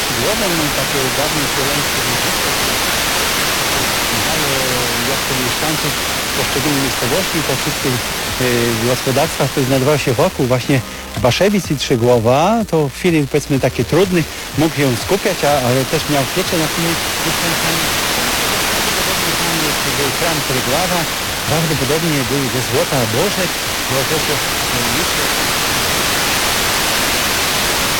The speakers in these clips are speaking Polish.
skrzydłowym, takie dawne słowiańskie nazwisko, jak to mieszkańców poszczególnych miejscowości, po wszystkich gospodarstwach, które znajdowały się wokół właśnie Baszewic i Trzygłowa, to w chwili powiedzmy takie trudnych mógł się skupiać, ale też miał pieczę nad tymi mieszkańcami. Był hram Trygława, prawdopodobnie był ze złota Bożek, w okresie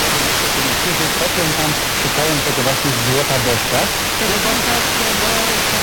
potem tam szukają tego właśnie złota Bożka. Tego Bożka,